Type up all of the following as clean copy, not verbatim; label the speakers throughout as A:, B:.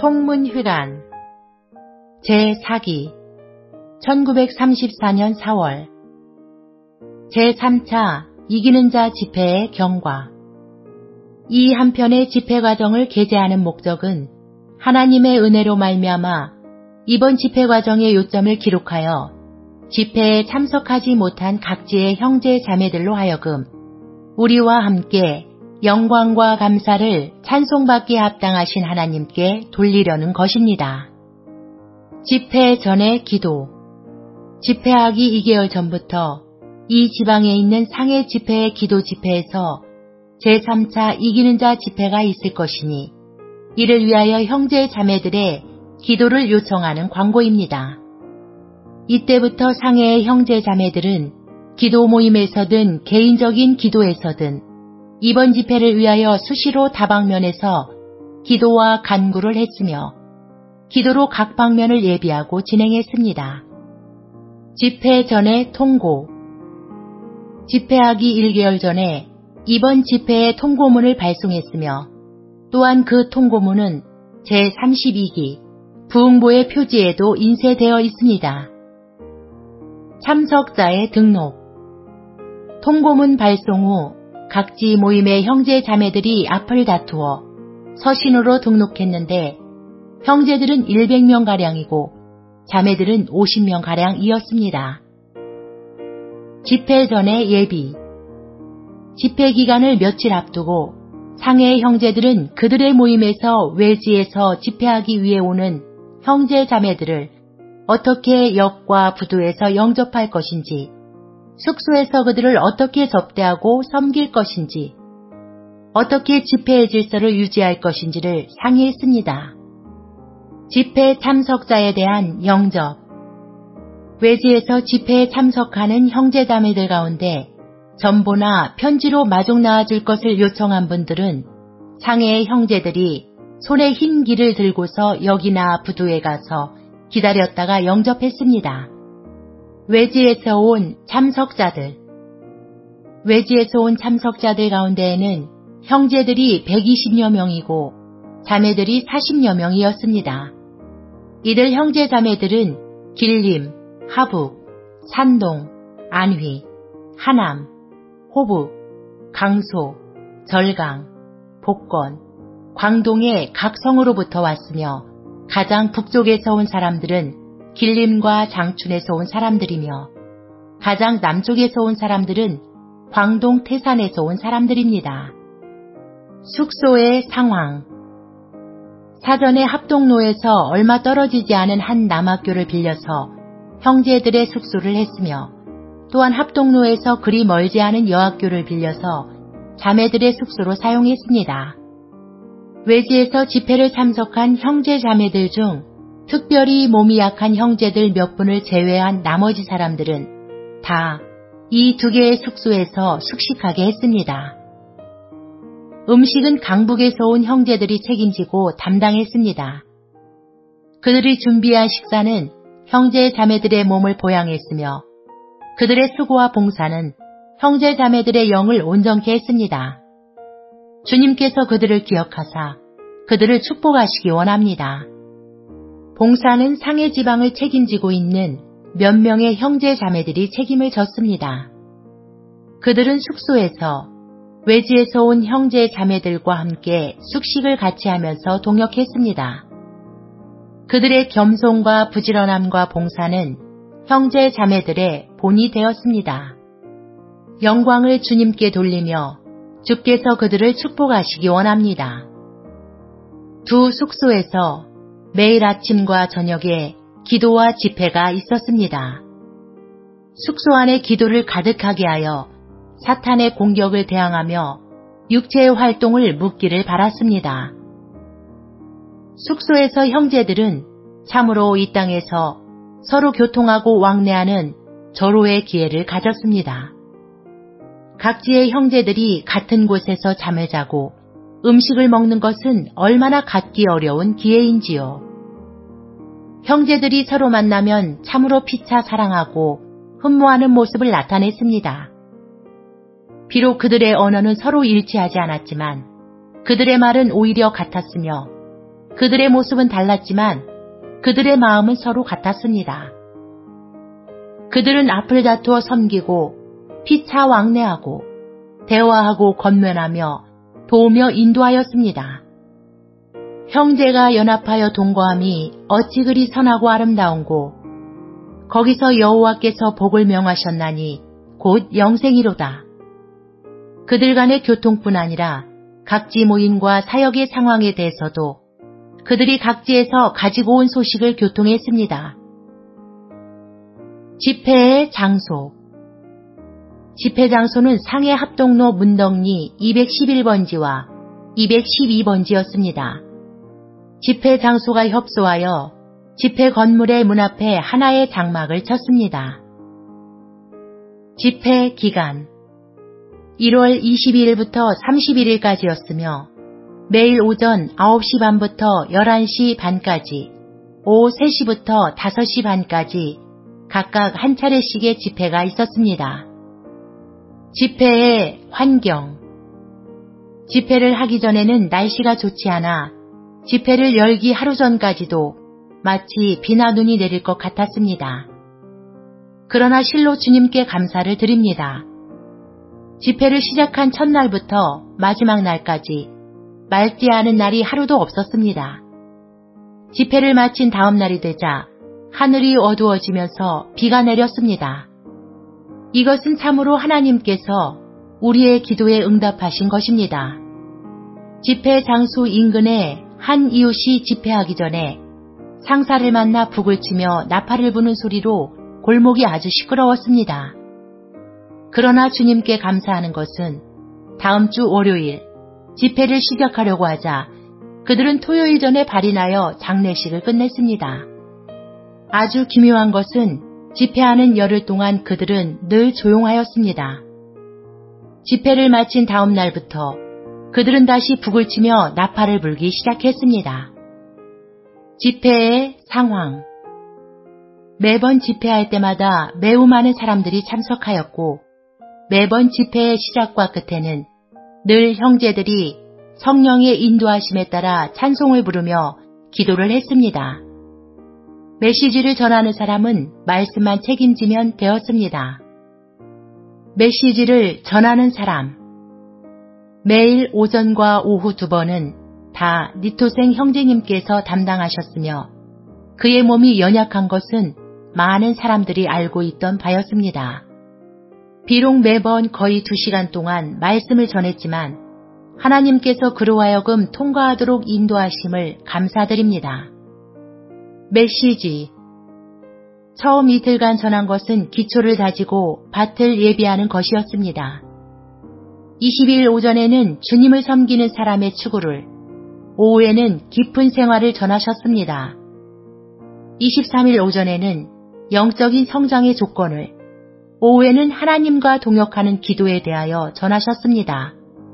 A: 총문회관 제4기 1934년 4월 제3차 이기는 자 집회의 경과. 이 한편의 집회 과정을 게재하는 목적은 하나님의 은혜로 말미암아 이번 집회 과정의 요점을 기록하여 집회에 참석하지 못한 각지의 형제 자매들로 하여금 우리와 함께 영광과 감사를 찬송받기에 합당하신 하나님께 돌리려는 것입니다. 집회 전의 기도. 집회하기 2개월 전부터 이 지방에 있는 상해 집회의 기도 집회에서 제3차 이기는 자 집회가 있을 것이니 이를 위하여 형제 자매들의 기도를 요청하는 광고입니다. 이때부터 상해의 형제 자매들은 기도 모임에서든 개인적인 기도에서든 이번 집회를 위하여 수시로 다방면에서 기도와 간구를 했으며 기도로 각 방면을 예비하고 진행했습니다. 집회 전의 통고. 집회하기 1개월 전에 이번 집회의 통고문을 발송했으며 또한 그 통고문은 제32기 부흥보의 표지에도 인쇄되어 있습니다. 참석자의 등록. 통고문 발송 후 각지 모임의 형제 자매들이 앞을 다투어 서신으로 등록했는데 형제들은 100명가량이고 자매들은 50명가량이었습니다. 집회 전의 예비. 집회 기간을 며칠 앞두고 상해의 형제들은 그들의 모임에서 외지에서 집회하기 위해 오는 형제 자매들을 어떻게 역과 부두에서 영접할 것인지, 숙소에서 그들을 어떻게 접대하고 섬길 것인지, 어떻게 집회의 질서를 유지할 것인지를 상의했습니다. 집회 참석자에 대한 영접. 외지에서 집회에 참석하는 형제자매들 가운데 전보나 편지로 마중 나와줄 것을 요청한 분들은 상해의 형제들이 손에 흰 길을 들고서 역이나 부두에 가서 기다렸다가 영접했습니다. 외지에서 온 참석자들. 외지에서 온 참석자들 가운데에는 형제들이 120여 명이고 자매들이 40여 명이었습니다. 이들 형제 자매들은 길림, 하북, 산동, 안휘, 하남, 호북, 강소, 절강, 복건, 광동의 각 성으로부터 왔으며 가장 북쪽에서 온 사람들은 길림과 장춘에서 온 사람들이며 가장 남쪽에서 온 사람들은 광동 태산에서 온 사람들입니다. 숙소의 상황. 사전에 합동로에서 얼마 떨어지지 않은 한 남학교를 빌려서 형제들의 숙소를 했으며 또한 합동로에서 그리 멀지 않은 여학교를 빌려서 자매들의 숙소로 사용했습니다. 외지에서 집회를 참석한 형제 자매들 중 특별히 몸이 약한 형제들 몇 분을 제외한 나머지 사람들은 다 이 2개의 숙소에서 숙식하게 했습니다. 음식은 강북에서 온 형제들이 책임지고 담당했습니다. 그들이 준비한 식사는 형제 자매들의 몸을 보양했으며 그들의 수고와 봉사는 형제 자매들의 영을 온전케 했습니다. 주님께서 그들을 기억하사 그들을 축복하시기 원합니다. 봉사는 상해 지방을 책임지고 있는 몇 명의 형제 자매들이 책임을 졌습니다. 그들은 숙소에서 외지에서 온 형제 자매들과 함께 숙식을 같이 하면서 동역했습니다. 그들의 겸손과 부지런함과 봉사는 형제 자매들의 본이 되었습니다. 영광을 주님께 돌리며 주께서 그들을 축복하시기 원합니다. 두 숙소에서 매일 아침과 저녁에 기도와 집회가 있었습니다. 숙소 안에 기도를 가득하게 하여 사탄의 공격을 대항하며 육체의 활동을 묻기를 바랐습니다. 숙소에서 형제들은 참으로 이 땅에서 서로 교통하고 왕래하는 절호의 기회를 가졌습니다. 각지의 형제들이 같은 곳에서 잠을 자고 음식을 먹는 것은 얼마나 갖기 어려운 기회인지요. 형제들이 서로 만나면 참으로 피차 사랑하고 흠모하는 모습을 나타냈습니다. 비록 그들의 언어는 서로 일치하지 않았지만 그들의 말은 오히려 같았으며 그들의 모습은 달랐지만 그들의 마음은 서로 같았습니다. 그들은 앞을 다투어 섬기고 피차 왕래하고 대화하고 권면하며 도우며 인도하였습니다. 형제가 연합하여 동거함이 어찌 그리 선하고 아름다운고 거기서 여호와께서 복을 명하셨나니 곧 영생이로다. 그들 간의 교통뿐 아니라 각지 모임과 사역의 상황에 대해서도 그들이 각지에서 가지고 온 소식을 교통했습니다. 집회의 장소. 집회 장소는 상해 합동로 문덕리 211번지와 212번지였습니다. 집회 장소가 협소하여 집회 건물의 문 앞에 하나의 장막을 쳤습니다. 집회 기간 1월 22일부터 31일까지였으며 매일 오전 9시 반부터 11시 반까지, 오후 3시부터 5시 반까지 각각 한 차례씩의 집회가 있었습니다. 집회의 환경. 집회를 하기 전에는 날씨가 좋지 않아 집회를 열기 하루 전까지도 마치 비나 눈이 내릴 것 같았습니다. 그러나 실로 주님께 감사를 드립니다. 집회를 시작한 첫날부터 마지막 날까지 맑지 않은 날이 하루도 없었습니다. 집회를 마친 다음 날이 되자 하늘이 어두워지면서 비가 내렸습니다. 이것은 참으로 하나님께서 우리의 기도에 응답하신 것입니다. 집회 장소 인근에 한 이웃이 집회하기 전에 상사를 만나 북을 치며 나팔을 부는 소리로 골목이 아주 시끄러웠습니다. 그러나 주님께 감사하는 것은 다음 주 월요일 집회를 시작하려고 하자 그들은 토요일 전에 발인하여 장례식을 끝냈습니다. 아주 기묘한 것은 집회하는 열흘 동안 그들은 늘 조용하였습니다. 집회를 마친 다음 날부터 그들은 다시 북을 치며 나팔을 불기 시작했습니다. 집회의 상황. 매번 집회할 때마다 매우 많은 사람들이 참석하였고 매번 집회의 시작과 끝에는 늘 형제들이 성령의 인도하심에 따라 찬송을 부르며 기도를 했습니다. 메시지를 전하는 사람은 말씀만 책임지면 되었습니다. 메시지를 전하는 사람. 매일 오전과 오후 2번은 다 니토생 형제님께서 담당하셨으며 그의 몸이 연약한 것은 많은 사람들이 알고 있던 바였습니다. 비록 매번 거의 2시간 동안 말씀을 전했지만 하나님께서 그로 하여금 통과하도록 인도하심을 감사드립니다. 메시지. 처음 이틀간 전한 것은 기초를 다지고 밭을 예비하는 것이었습니다. 20일 오전에는 주님을 섬기는 사람의 추구를, 오후에는 깊은 생활을 전하셨습니다. 23일 오전에는 영적인 성장의 조건을, 오후에는 하나님과 동역하는 기도에 대하여 전하셨습니다.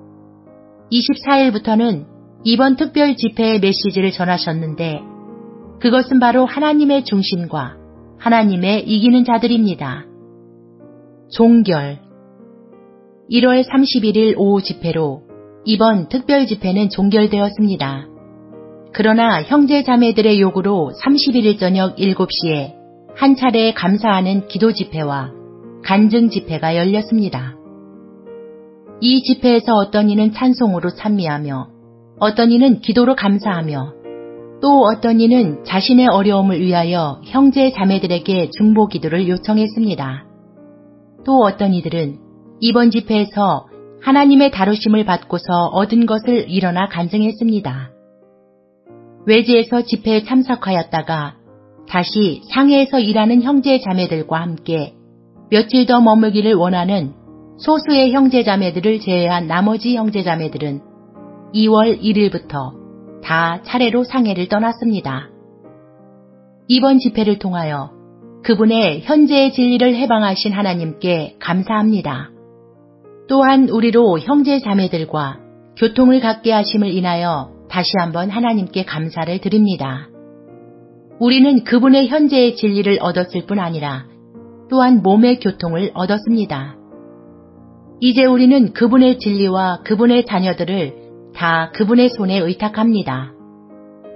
A: 24일부터는 이번 특별 집회의 메시지를 전하셨는데 그것은 바로 하나님의 중심과 하나님의 이기는 자들입니다. 종결. 1월 31일 오후 집회로 이번 특별 집회는 종결되었습니다. 그러나 형제 자매들의 요구로 31일 저녁 7시에 한 차례 감사하는 기도 집회와 간증 집회가 열렸습니다. 이 집회에서 어떤 이는 찬송으로 찬미하며 어떤 이는 기도로 감사하며 또 어떤 이는 자신의 어려움을 위하여 형제 자매들에게 중보 기도를 요청했습니다. 또 어떤 이들은 이번 집회에서 하나님의 다루심을 받고서 얻은 것을 일어나 간증했습니다. 외지에서 집회에 참석하였다가 다시 상해에서 일하는 형제 자매들과 함께 며칠 더 머물기를 원하는 소수의 형제 자매들을 제외한 나머지 형제 자매들은 2월 1일부터 다 차례로 상해를 떠났습니다. 이번 집회를 통하여 그분의 현재의 진리를 해방하신 하나님께 감사합니다. 또한 우리로 형제 자매들과 교통을 갖게 하심을 인하여 다시 한번 하나님께 감사를 드립니다. 우리는 그분의 현재의 진리를 얻었을 뿐 아니라 또한 몸의 교통을 얻었습니다. 이제 우리는 그분의 진리와 그분의 자녀들을 다 그분의 손에 의탁합니다.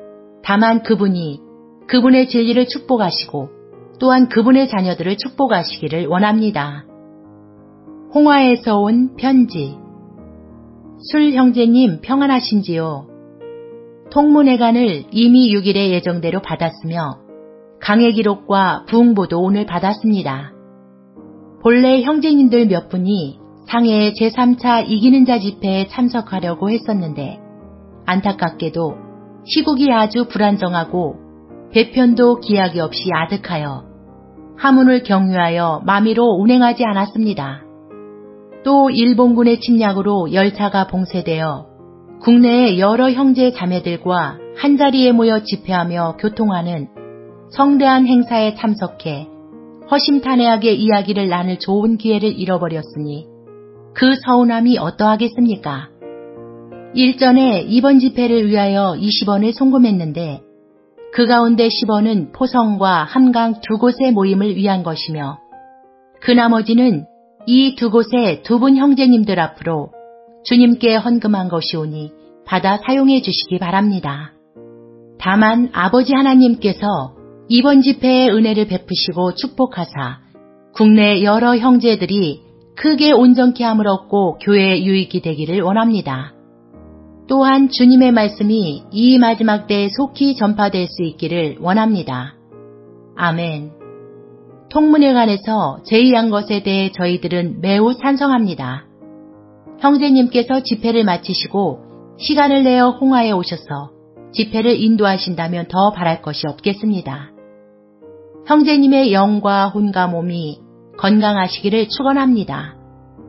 A: 다만 그분이 그분의 진리를 축복하시고 또한 그분의 자녀들을 축복하시기를 원합니다. 홍화에서 온 편지. 술 형제님 평안하신지요? 통문회관을 이미 6일에 예정대로 받았으며 강해 기록과 부응보도 오늘 받았습니다. 본래 형제님들 몇 분이 상해의 제3차 이기는 자 집회에 참석하려고 했었는데 안타깝게도 시국이 아주 불안정하고 배편도 기약이 없이 아득하여 하문을 경유하여 마미로 운행하지 않았습니다. 또 일본군의 침략으로 열차가 봉쇄되어 국내의 여러 형제 자매들과 한자리에 모여 집회하며 교통하는 성대한 행사에 참석해 허심탄회하게 이야기를 나눌 좋은 기회를 잃어버렸으니 그 서운함이 어떠하겠습니까? 일전에 이번 집회를 위하여 20원을 송금했는데 그 가운데 10원은 포성과 함강 두 곳의 모임을 위한 것이며 그 나머지는 이 두 곳의 두 분 형제님들 앞으로 주님께 헌금한 것이오니 받아 사용해 주시기 바랍니다. 다만 아버지 하나님께서 이번 집회에 은혜를 베푸시고 축복하사 국내 여러 형제들이 크게 온전케 함을 얻고 교회에 유익이 되기를 원합니다. 또한 주님의 말씀이 이 마지막 때에 속히 전파될 수 있기를 원합니다. 아멘. 통문에 관해서 제의한 것에 대해 저희들은 매우 찬성합니다. 형제님께서 집회를 마치시고 시간을 내어 홍화에 오셔서 집회를 인도하신다면 더 바랄 것이 없겠습니다. 형제님의 영과 혼과 몸이 건강하시기를 축원합니다.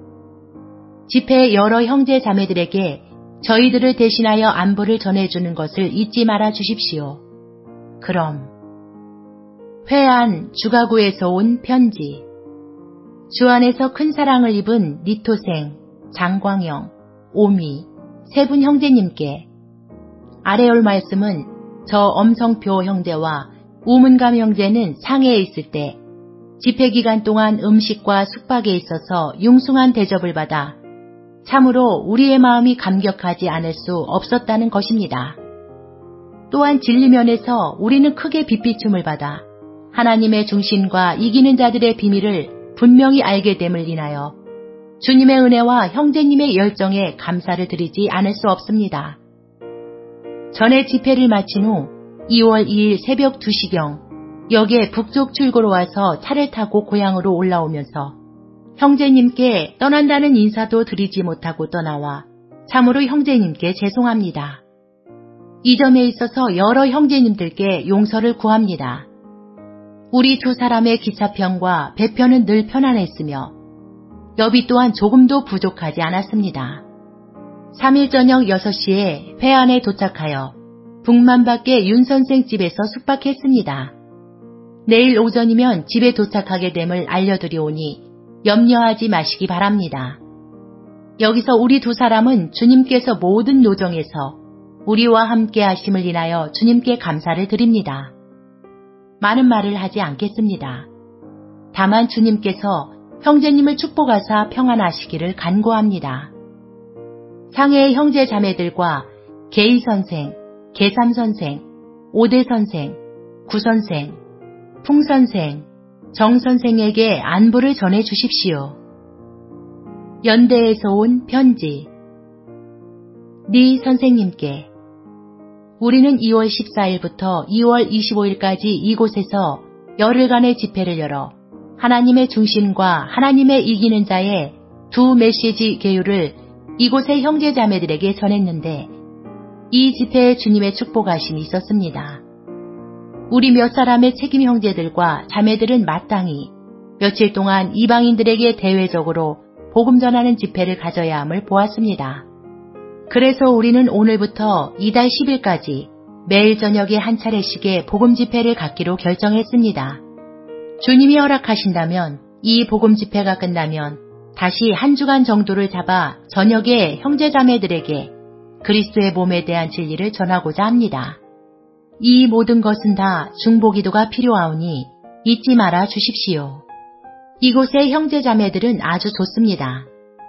A: 집회 여러 형제 자매들에게 저희들을 대신하여 안부를 전해주는 것을 잊지 말아 주십시오. 그럼 회안 주가구에서 온 편지. 주 안에서 큰 사랑을 입은 니토생, 장광영, 오미, 세 분 형제님께 아래 올 말씀은 저 엄성표 형제와 우문감 형제는 상해에 있을 때 집회 기간 동안 음식과 숙박에 있어서 융숭한 대접을 받아 참으로 우리의 마음이 감격하지 않을 수 없었다는 것입니다. 또한 진리면에서 우리는 크게 빛비춤을 받아 하나님의 중심과 이기는 자들의 비밀을 분명히 알게 됨을 인하여 주님의 은혜와 형제님의 열정에 감사를 드리지 않을 수 없습니다. 전에 집회를 마친 후 2월 2일 새벽 2시경 역에 북쪽 출구로 와서 차를 타고 고향으로 올라오면서 형제님께 떠난다는 인사도 드리지 못하고 떠나와 참으로 형제님께 죄송합니다. 이 점에 있어서 여러 형제님들께 용서를 구합니다. 우리 두 사람의 기차편과 배편은 늘 편안했으며 여비 또한 조금도 부족하지 않았습니다. 3일 저녁 6시에 회안에 도착하여 북만밖의 윤선생 집에서 숙박했습니다. 내일 오전이면 집에 도착하게 됨을 알려드리오니 염려하지 마시기 바랍니다. 여기서 우리 두 사람은 주님께서 모든 노정에서 우리와 함께 하심을 인하여 주님께 감사를 드립니다. 많은 말을 하지 않겠습니다. 다만 주님께서 형제님을 축복하사 평안하시기를 간구합니다. 상해의 형제 자매들과 계희 선생, 계삼 선생, 오대 선생, 구 선생, 풍 선생, 정 선생에게 안부를 전해 주십시오. 연대에서 온 편지. 니 선생님께 우리는 2월 14일부터 2월 25일까지 이곳에서 열흘간의 집회를 열어 하나님의 중심과 하나님의 이기는 자의 두 메시지 계율을 이곳의 형제 자매들에게 전했는데 이 집회에 주님의 축복하심이 있었습니다. 우리 몇 사람의 책임 형제들과 자매들은 마땅히 며칠 동안 이방인들에게 대외적으로 복음 전하는 집회를 가져야 함을 보았습니다. 그래서 우리는 오늘부터 이달 10일까지 매일 저녁에 한 차례씩의 복음 집회를 갖기로 결정했습니다. 주님이 허락하신다면 이 복음 집회가 끝나면 다시 한 주간 정도를 잡아 저녁에 형제자매들에게 그리스도의 몸에 대한 진리를 전하고자 합니다. 이 모든 것은 다 중보기도가 필요하오니 잊지 말아 주십시오. 이곳의 형제자매들은 아주 좋습니다.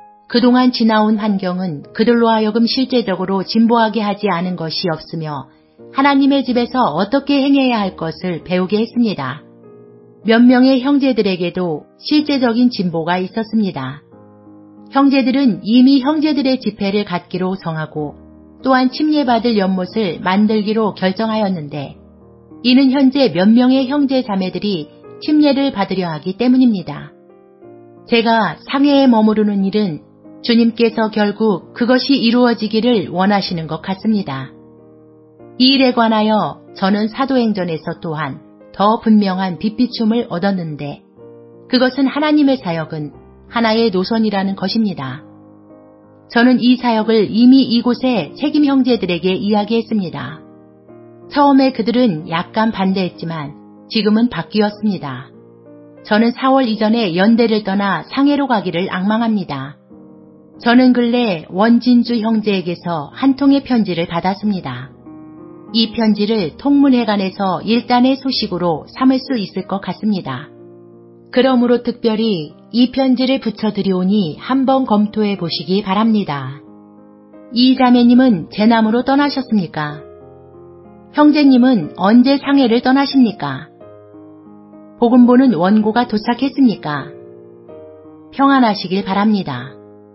A: 그동안 지나온 환경은 그들로 하여금 실제적으로 진보하게 하지 않은 것이 없으며 하나님의 집에서 어떻게 행해야 할 것을 배우게 했습니다. 몇 명의 형제들에게도 실제적인 진보가 있었습니다. 형제들은 이미 형제들의 집회를 갖기로 정하고 또한 침례받을 연못을 만들기로 결정하였는데 이는 현재 몇 명의 형제 자매들이 침례를 받으려 하기 때문입니다. 제가 상해에 머무르는 일은 주님께서 결국 그것이 이루어지기를 원하시는 것 같습니다. 이 일에 관하여 저는 사도행전에서 또한 더 분명한 빛비춤을 얻었는데 그것은 하나님의 사역은 하나의 노선이라는 것입니다. 저는 이 사역을 이미 이곳의 책임 형제들에게 이야기했습니다. 처음에 그들은 약간 반대했지만 지금은 바뀌었습니다. 저는 4월 이전에 연대를 떠나 상해로 가기를 앙망합니다. 저는 근래 원진주 형제에게서 한 통의 편지를 받았습니다. 이 편지를 통문회관에서 일단의 소식으로 삼을 수 있을 것 같습니다. 그러므로 특별히 이 편지를 붙여드리오니 한번 검토해 보시기 바랍니다. 이 자매님은 제남으로 떠나셨습니까? 형제님은 언제 상해를 떠나십니까? 복음 보는 원고가 도착했습니까? 평안하시길 바랍니다.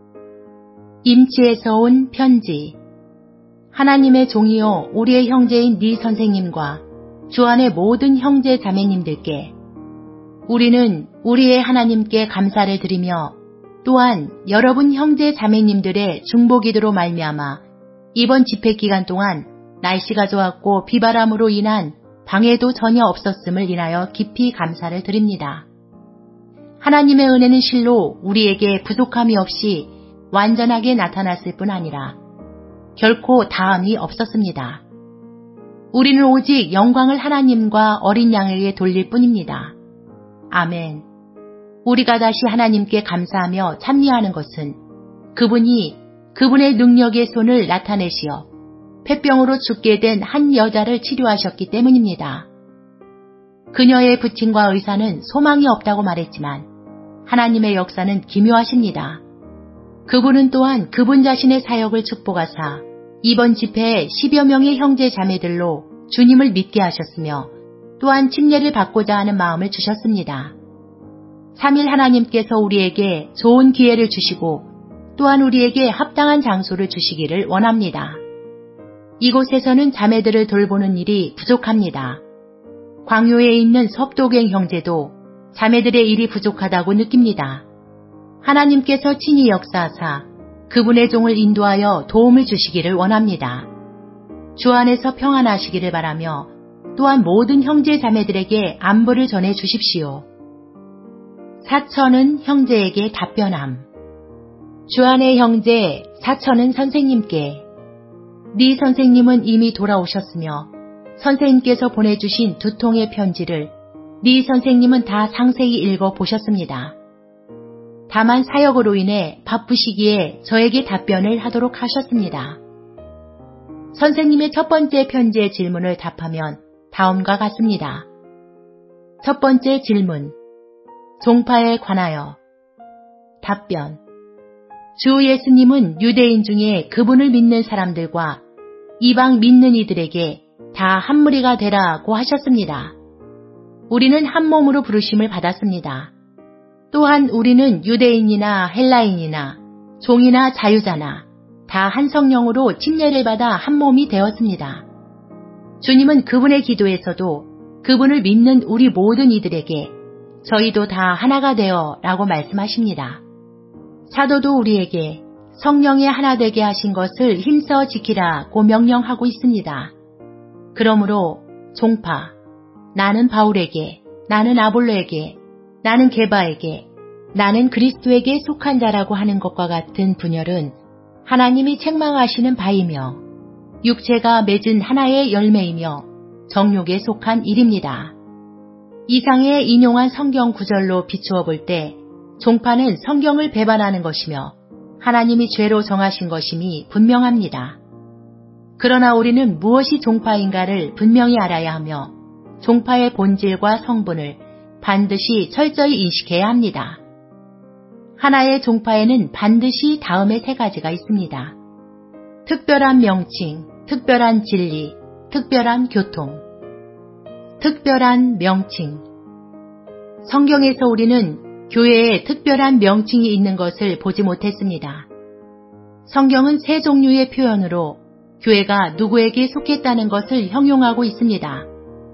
A: 임치에서 온 편지. 하나님의 종이요 우리의 형제인 니 선생님과 주 안의 모든 형제 자매님들께 우리는 우리의 하나님께 감사를 드리며 또한 여러분 형제 자매님들의 중보기도로 말미암아 이번 집회 기간 동안 날씨가 좋았고 비바람으로 인한 방해도 전혀 없었음을 인하여 깊이 감사를 드립니다. 하나님의 은혜는 실로 우리에게 부족함이 없이 완전하게 나타났을 뿐 아니라 결코 다함이 없었습니다. 우리는 오직 영광을 하나님과 어린 양에게 돌릴 뿐입니다. 아멘. 우리가 다시 하나님께 감사하며 참여하는 것은 그분이 그분의 능력의 손을 나타내시어 폐병으로 죽게 된 한 여자를 치료하셨기 때문입니다. 그녀의 부친과 의사는 소망이 없다고 말했지만 하나님의 역사는 기묘하십니다. 그분은 또한 그분 자신의 사역을 축복하사 이번 집회에 10여 명의 형제 자매들로 주님을 믿게 하셨으며 또한 침례를 받고자 하는 마음을 주셨습니다. 3일 하나님께서 우리에게 좋은 기회를 주시고 또한 우리에게 합당한 장소를 주시기를 원합니다. 이곳에서는 자매들을 돌보는 일이 부족합니다. 광교에 있는 섭도갱 형제도 자매들의 일이 부족하다고 느낍니다. 하나님께서 친히 역사하사 그분의 종을 인도하여 도움을 주시기를 원합니다. 주 안에서 평안하시기를 바라며 또한 모든 형제 자매들에게 안부를 전해 주십시오. 사천은 형제에게 답변함. 주 안의 형제 사천은 선생님께 네 선생님은 이미 돌아오셨으며 선생님께서 보내주신 2통의 편지를 네 선생님은 다 상세히 읽어보셨습니다. 다만 사역으로 인해 바쁘시기에 저에게 답변을 하도록 하셨습니다. 선생님의 첫 번째 편지의 질문을 답하면 다음과 같습니다. 첫 번째 질문. 종파에 관하여. 답변. 주 예수님은 유대인 중에 그분을 믿는 사람들과 이방 믿는 이들에게 다 한 무리가 되라고 하셨습니다. 우리는 한 몸으로 부르심을 받았습니다. 또한 우리는 유대인이나 헬라인이나 종이나 자유자나 다 한 성령으로 침례를 받아 한 몸이 되었습니다. 주님은 그분의 기도에서도 그분을 믿는 우리 모든 이들에게 저희도 다 하나가 되어 라고 말씀하십니다. 사도도 우리에게 성령의 하나 되게 하신 것을 힘써 지키라고 명령하고 있습니다. 그러므로 종파, 나는 바울에게, 나는 아볼로에게, 나는 게바에게, 나는 그리스도에게 속한 자라고 하는 것과 같은 분열은 하나님이 책망하시는 바이며 육체가 맺은 하나의 열매이며 정욕에 속한 일입니다. 이상에 인용한 성경 구절로 비추어 볼 때 종파는 성경을 배반하는 것이며 하나님이 죄로 정하신 것임이 분명합니다. 그러나 우리는 무엇이 종파인가를 분명히 알아야 하며 종파의 본질과 성분을 반드시 철저히 인식해야 합니다. 하나의 종파에는 반드시 다음의 3가지가 있습니다. 특별한 명칭, 특별한 진리, 특별한 교통, 특별한 명칭. 성경에서 우리는 교회에 특별한 명칭이 있는 것을 보지 못했습니다. 성경은 세 종류의 표현으로 교회가 누구에게 속했다는 것을 형용하고 있습니다.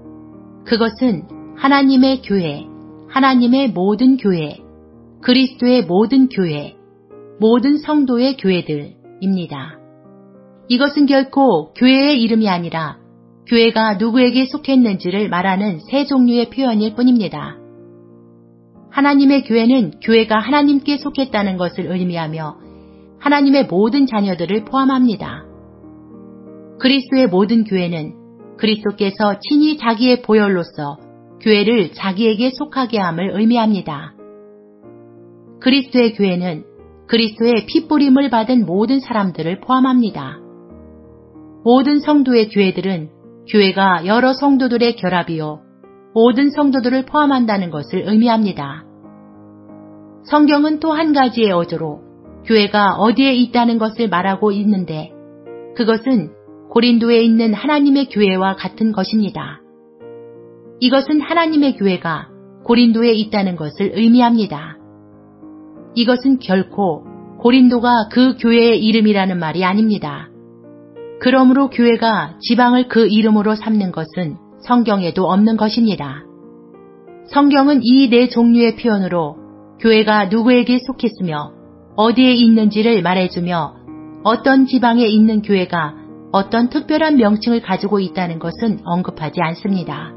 A: 그것은 하나님의 교회, 하나님의 모든 교회, 그리스도의 모든 교회, 모든 성도의 교회들입니다. 이것은 결코 교회의 이름이 아니라 교회가 누구에게 속했는지를 말하는 세 종류의 표현일 뿐입니다. 하나님의 교회는 교회가 하나님께 속했다는 것을 의미하며 하나님의 모든 자녀들을 포함합니다. 그리스도의 모든 교회는 그리스도께서 친히 자기의 보혈로서 교회를 자기에게 속하게 함을 의미합니다. 그리스도의 교회는 그리스도의 핏부림을 받은 모든 사람들을 포함합니다. 모든 성도의 교회들은 교회가 여러 성도들의 결합이요 모든 성도들을 포함한다는 것을 의미합니다. 성경은 또 한 가지의 어조로 교회가 어디에 있다는 것을 말하고 있는데 그것은 고린도에 있는 하나님의 교회와 같은 것입니다. 이것은 하나님의 교회가 고린도에 있다는 것을 의미합니다. 이것은 결코 고린도가 그 교회의 이름이라는 말이 아닙니다. 그러므로 교회가 지방을 그 이름으로 삼는 것은 성경에도 없는 것입니다. 성경은 이 네 종류의 표현으로 교회가 누구에게 속했으며 어디에 있는지를 말해주며 어떤 지방에 있는 교회가 어떤 특별한 명칭을 가지고 있다는 것은 언급하지 않습니다.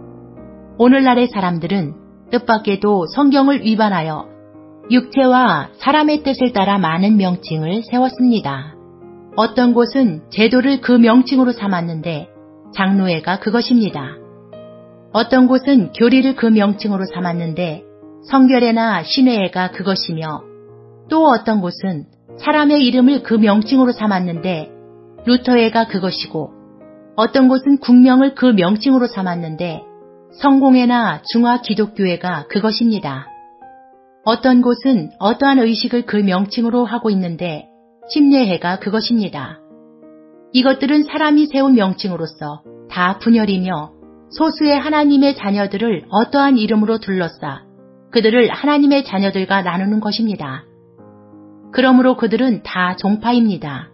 A: 오늘날의 사람들은 뜻밖에도 성경을 위반하여 육체와 사람의 뜻을 따라 많은 명칭을 세웠습니다. 어떤 곳은 제도를 그 명칭으로 삼았는데 장로회가 그것입니다. 어떤 곳은 교리를 그 명칭으로 삼았는데 성결회나 신회회가 그것이며 또 어떤 곳은 사람의 이름을 그 명칭으로 삼았는데 루터회가 그것이고 어떤 곳은 국명을 그 명칭으로 삼았는데 성공회나 중화기독교회가 그것입니다. 어떤 곳은 어떠한 의식을 그 명칭으로 하고 있는데 침례회가 그것입니다. 이것들은 사람이 세운 명칭으로서 다 분열이며 소수의 하나님의 자녀들을 어떠한 이름으로 둘러싸 그들을 하나님의 자녀들과 나누는 것입니다. 그러므로 그들은 다 종파입니다.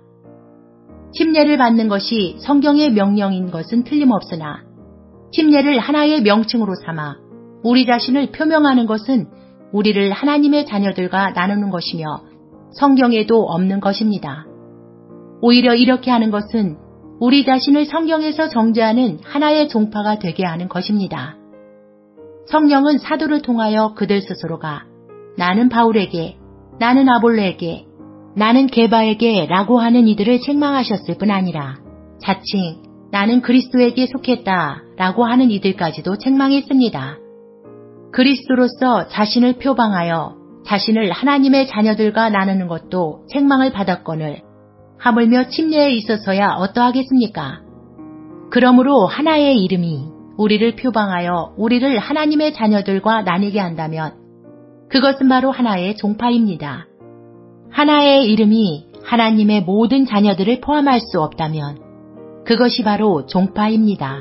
A: 침례를 받는 것이 성경의 명령인 것은 틀림없으나 침례를 하나의 명칭으로 삼아 우리 자신을 표명하는 것은 우리를 하나님의 자녀들과 나누는 것이며 성경에도 없는 것입니다. 오히려 이렇게 하는 것은 우리 자신을 성경에서 정죄하는 하나의 종파가 되게 하는 것입니다. 성령은 사도를 통하여 그들 스스로가 나는 바울에게, 나는 아볼로에게, 나는 게바에게 라고 하는 이들을 책망하셨을 뿐 아니라 자칭 나는 그리스도에게 속했다 라고 하는 이들까지도 책망했습니다. 그리스도로서 자신을 표방하여 자신을 하나님의 자녀들과 나누는 것도 책망을 받았거늘 하물며 침례에 있어서야 어떠하겠습니까? 그러므로 하나의 이름이 우리를 표방하여 우리를 하나님의 자녀들과 나뉘게 한다면 그것은 바로 하나의 종파입니다. 하나의 이름이 하나님의 모든 자녀들을 포함할 수 없다면 그것이 바로 종파입니다.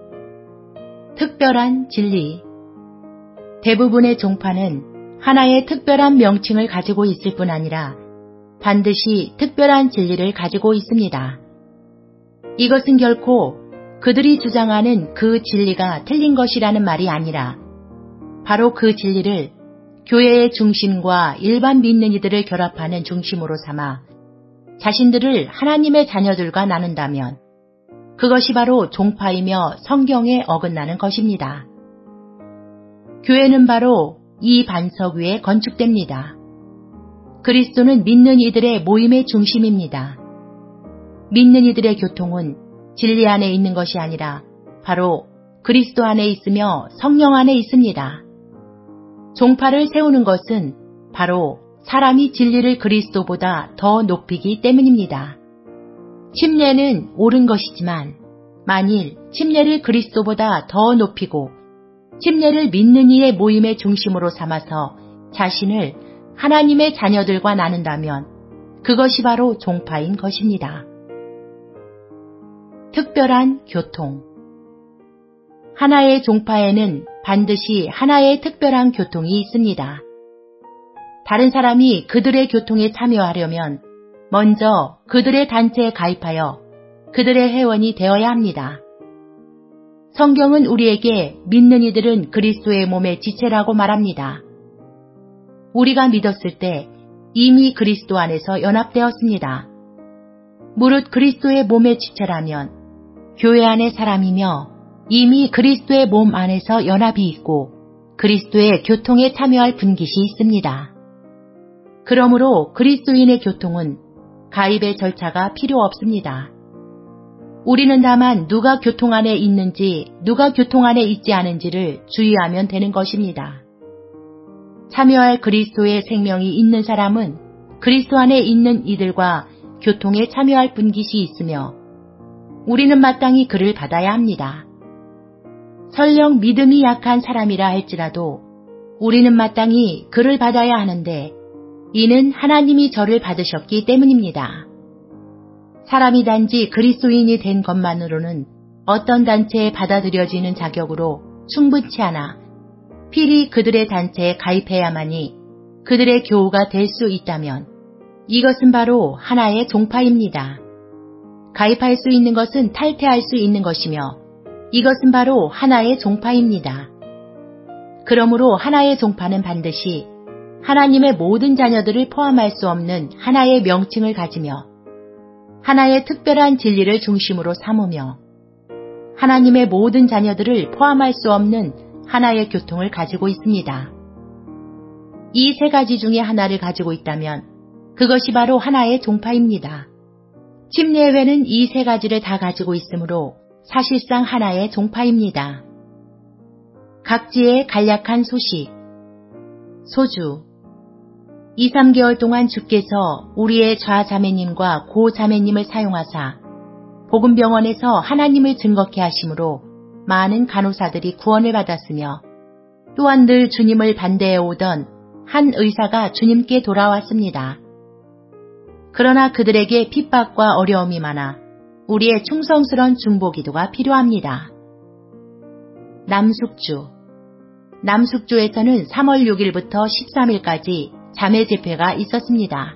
A: 특별한 진리. 대부분의 종파는 하나의 특별한 명칭을 가지고 있을 뿐 아니라 반드시 특별한 진리를 가지고 있습니다. 이것은 결코 그들이 주장하는 그 진리가 틀린 것이라는 말이 아니라 바로 그 진리를 교회의 중심과 일반 믿는 이들을 결합하는 중심으로 삼아 자신들을 하나님의 자녀들과 나눈다면 그것이 바로 종파이며 성경에 어긋나는 것입니다. 교회는 바로 이 반석 위에 건축됩니다. 그리스도는 믿는 이들의 모임의 중심입니다. 믿는 이들의 교통은 진리 안에 있는 것이 아니라 바로 그리스도 안에 있으며 성령 안에 있습니다. 종파를 세우는 것은 바로 사람이 진리를 그리스도보다 더 높이기 때문입니다. 침례는 옳은 것이지만 만일 침례를 그리스도보다 더 높이고 침례를 믿는 이의 모임의 중심으로 삼아서 자신을 하나님의 자녀들과 나눈다면 그것이 바로 종파인 것입니다. 특별한 교통. 하나의 종파에는 반드시 하나의 특별한 교통이 있습니다. 다른 사람이 그들의 교통에 참여하려면 먼저 그들의 단체에 가입하여 그들의 회원이 되어야 합니다. 성경은 우리에게 믿는 이들은 그리스도의 몸의 지체라고 말합니다. 우리가 믿었을 때 이미 그리스도 안에서 연합되었습니다. 무릇 그리스도의 몸의 지체라면 교회 안의 사람이며 이미 그리스도의 몸 안에서 연합이 있고 그리스도의 교통에 참여할 분깃이 있습니다. 그러므로 그리스도인의 교통은 가입의 절차가 필요 없습니다. 우리는 다만 누가 교통 안에 있는지 누가 교통 안에 있지 않은지를 주의하면 되는 것입니다. 참여할 그리스도의 생명이 있는 사람은 그리스도 안에 있는 이들과 교통에 참여할 분깃이 있으며 우리는 마땅히 그를 받아야 합니다. 설령 믿음이 약한 사람이라 할지라도 우리는 마땅히 그를 받아야 하는데 이는 하나님이 저를 받으셨기 때문입니다. 사람이 단지 그리스도인이 된 것만으로는 어떤 단체에 받아들여지는 자격으로 충분치 않아 필히 그들의 단체에 가입해야만이 그들의 교우가 될 수 있다면 이것은 바로 하나의 종파입니다. 가입할 수 있는 것은 탈퇴할 수 있는 것이며 이것은 바로 하나의 종파입니다. 그러므로 하나의 종파는 반드시 하나님의 모든 자녀들을 포함할 수 없는 하나의 명칭을 가지며 하나의 특별한 진리를 중심으로 삼으며 하나님의 모든 자녀들을 포함할 수 없는 하나의 교통을 가지고 있습니다. 이 세 가지 중에 하나를 가지고 있다면 그것이 바로 하나의 종파입니다. 침례회는 이 세 가지를 다 가지고 있으므로 사실상 하나의 종파입니다. 각지의 간략한 소식. 소주. 2, 3개월 동안 주께서 우리의 좌자매님과 고자매님을 사용하사 복음병원에서 하나님을 증거케 하심으로 많은 간호사들이 구원을 받았으며 또한 늘 주님을 반대해 오던 한 의사가 주님께 돌아왔습니다. 그러나 그들에게 핍박과 어려움이 많아 우리의 충성스러운 중보기도가 필요합니다. 남숙주. 남숙주에서는 3월 6일부터 13일까지 자매 집회가 있었습니다.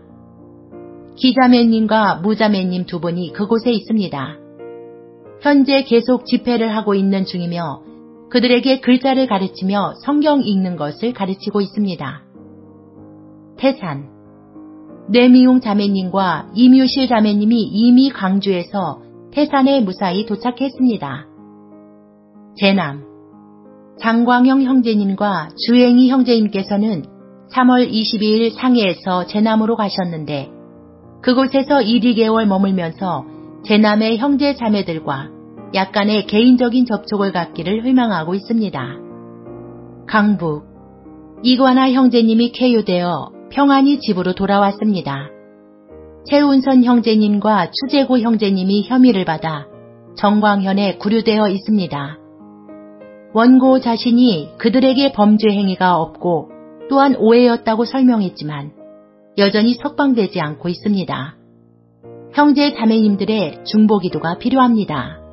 A: 기자매님과 무자매님 두 분이 그곳에 있습니다. 현재 계속 집회를 하고 있는 중이며 그들에게 글자를 가르치며 성경 읽는 것을 가르치고 있습니다. 태산. 뇌미용 자매님과 이뮤실 자매님이 이미 광주에서 태산에 무사히 도착했습니다. 제남. 장광영 형제님과 주행이 형제님께서는 3월 22일 상해에서 제남으로 가셨는데 그곳에서 1, 2개월 머물면서 제남의 형제 자매들과 약간의 개인적인 접촉을 갖기를 희망하고 있습니다. 강북. 이관아 형제님이 쾌유되어 평안히 집으로 돌아왔습니다. 최운선 형제님과 추재고 형제님이 혐의를 받아 정광현에 구류되어 있습니다. 원고 자신이 그들에게 범죄 행위가 없고 또한 오해였다고 설명했지만 여전히 석방되지 않고 있습니다. 형제 자매님들의 중보기도가 필요합니다.